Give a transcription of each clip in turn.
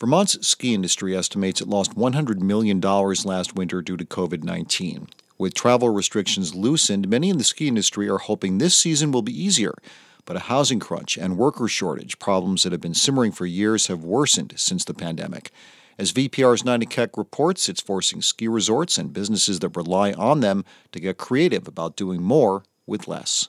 Vermont's ski industry estimates it lost $100 million last winter due to COVID-19. With travel restrictions loosened, many in the ski industry are hoping this season will be easier. But a housing crunch and worker shortage, problems that have been simmering for years, have worsened since the pandemic. As VPR's Nina Keck reports, it's forcing ski resorts and businesses that rely on them to get creative about doing more with less.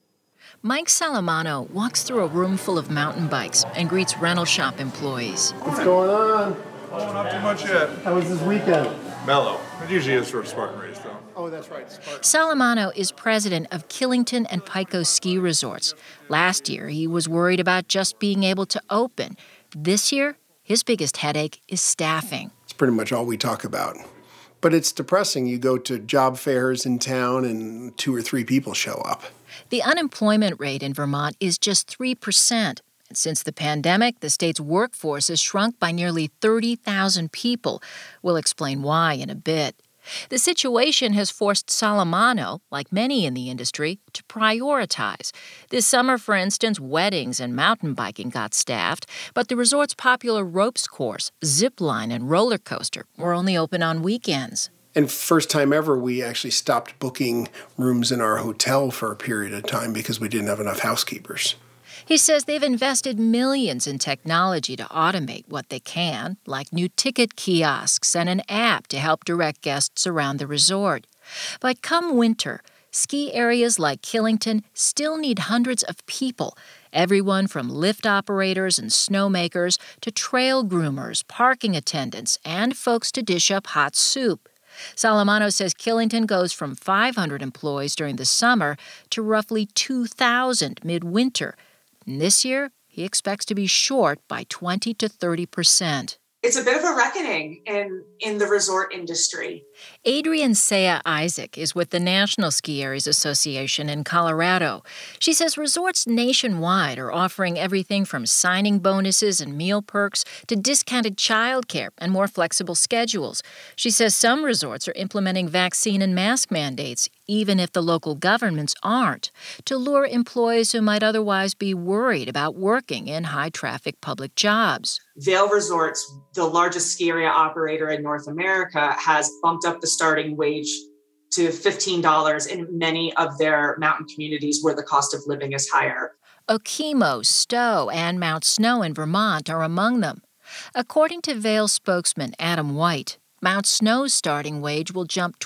Mike Salamano walks through a room full of mountain bikes and greets rental shop employees. What's going on? Oh, not too much yet. How was this weekend? Mellow. It usually is for a Spartan race, though. Oh, that's right, Spartan. Salamano is president of Killington and Pico Ski Resorts. Last year, he was worried about just being able to open. This year, his biggest headache is staffing. It's pretty much all we talk about. But it's depressing. You go to job fairs in town and 2 or 3 people show up. The unemployment rate in Vermont is just 3%. And since the pandemic, the state's workforce has shrunk by nearly 30,000 people. We'll explain why in a bit. The situation has forced Salamano, like many in the industry, to prioritize. This summer, for instance, weddings and mountain biking got staffed, but the resort's popular ropes course, zip line, and roller coaster were only open on weekends. And first time ever, we actually stopped booking rooms in our hotel for a period of time because we didn't have enough housekeepers. He says they've invested millions in technology to automate what they can, like new ticket kiosks and an app to help direct guests around the resort. But come winter, ski areas like Killington still need hundreds of people, everyone from lift operators and snowmakers to trail groomers, parking attendants, and folks to dish up hot soup. Salamano says Killington goes from 500 employees during the summer to roughly 2,000 midwinter. And this year, he expects to be short by 20 to 30%. It's a bit of a reckoning in the resort industry. Adrienne Sea Isaac is with the National Ski Areas Association in Colorado. She says resorts nationwide are offering everything from signing bonuses and meal perks to discounted childcare and more flexible schedules. She says some resorts are implementing vaccine and mask mandates, even if the local governments aren't, to lure employees who might otherwise be worried about working in high-traffic public jobs. Vail Resorts, the largest ski area operator in North America, has bumped up the starting wage to $15 in many of their mountain communities where the cost of living is higher. Okemo, Stowe, and Mount Snow in Vermont are among them. According to Vail spokesman Adam White, Mount Snow's starting wage will jump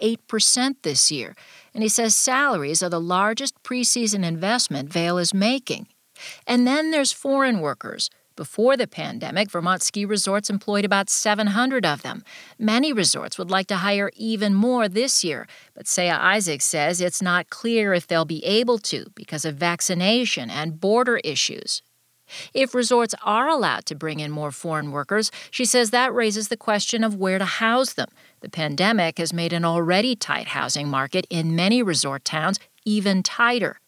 28% this year, and he says salaries are the largest preseason investment Vail is making. And then there's foreign workers. Before the pandemic, Vermont ski resorts employed about 700 of them. Many resorts would like to hire even more this year, but Sea Isaac says it's not clear if they'll be able to because of vaccination and border issues. If resorts are allowed to bring in more foreign workers, she says that raises the question of where to house them. The pandemic has made an already tight housing market in many resort towns even tighter.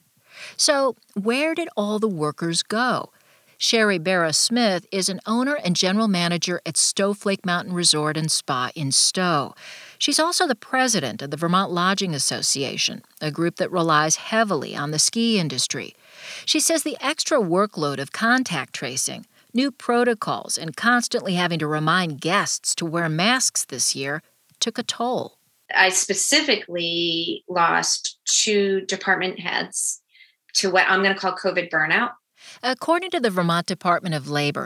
So where did all the workers go? Sherry Barra-Smith is an owner and general manager at Stowflake Mountain Resort and Spa in Stowe. She's also the president of the Vermont Lodging Association, a group that relies heavily on the ski industry. She says the extra workload of contact tracing, new protocols, and constantly having to remind guests to wear masks this year took a toll. I specifically lost 2 department heads to what I'm going to call COVID burnout. According to the Vermont Department of Labor,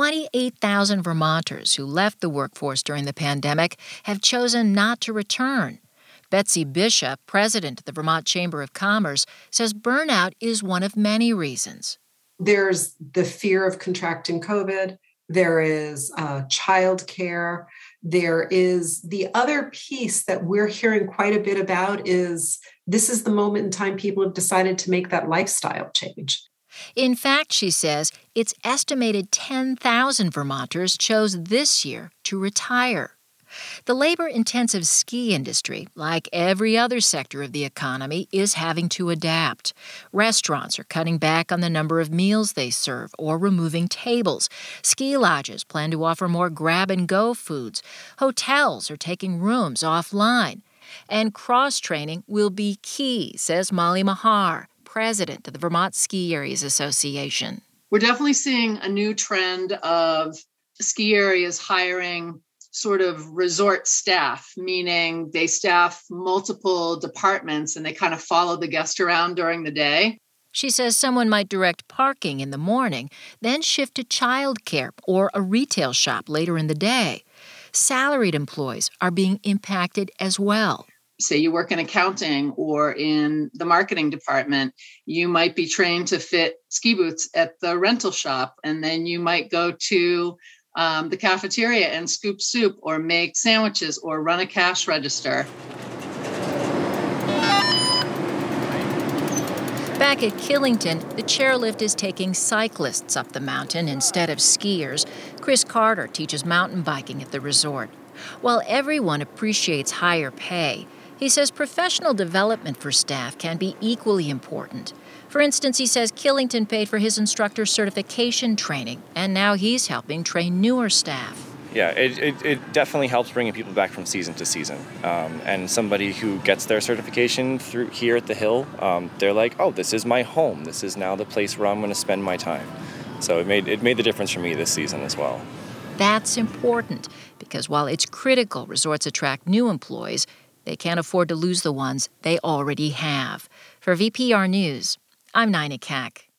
28,000 Vermonters who left the workforce during the pandemic have chosen not to return. Betsy Bishop, president of the Vermont Chamber of Commerce, says burnout is one of many reasons. There's the fear of contracting COVID. There is child care. There is the other piece that we're hearing quite a bit about is this is the moment in time people have decided to make that lifestyle change. In fact, she says, it's estimated 10,000 Vermonters chose this year to retire. The labor-intensive ski industry, like every other sector of the economy, is having to adapt. Restaurants are cutting back on the number of meals they serve or removing tables. Ski lodges plan to offer more grab-and-go foods. Hotels are taking rooms offline. And cross-training will be key, says Molly Mahar, president of the Vermont Ski Areas Association. We're definitely seeing a new trend of ski areas hiring sort of resort staff, meaning they staff multiple departments and they kind of follow the guest around during the day. She says someone might direct parking in the morning, then shift to childcare or a retail shop later in the day. Salaried employees are being impacted as well. Say you work in accounting or in the marketing department, you might be trained to fit ski boots at the rental shop, and then you might go to the cafeteria and scoop soup or make sandwiches or run a cash register. Back at Killington, the chairlift is taking cyclists up the mountain instead of skiers. Chris Carter teaches mountain biking at the resort. While everyone appreciates higher pay, he says professional development for staff can be equally important. For instance, he says Killington paid for his instructor certification training, and now he's helping train newer staff. Yeah, it definitely helps bringing people back from season to season. And somebody who gets their certification through here at the Hill, they're like, oh, this is my home. This is now the place where I'm going to spend my time. So it made the difference for me this season as well. That's important because while it's critical resorts attract new employees, they can't afford to lose the ones they already have. For VPR News, I'm Nina Kac.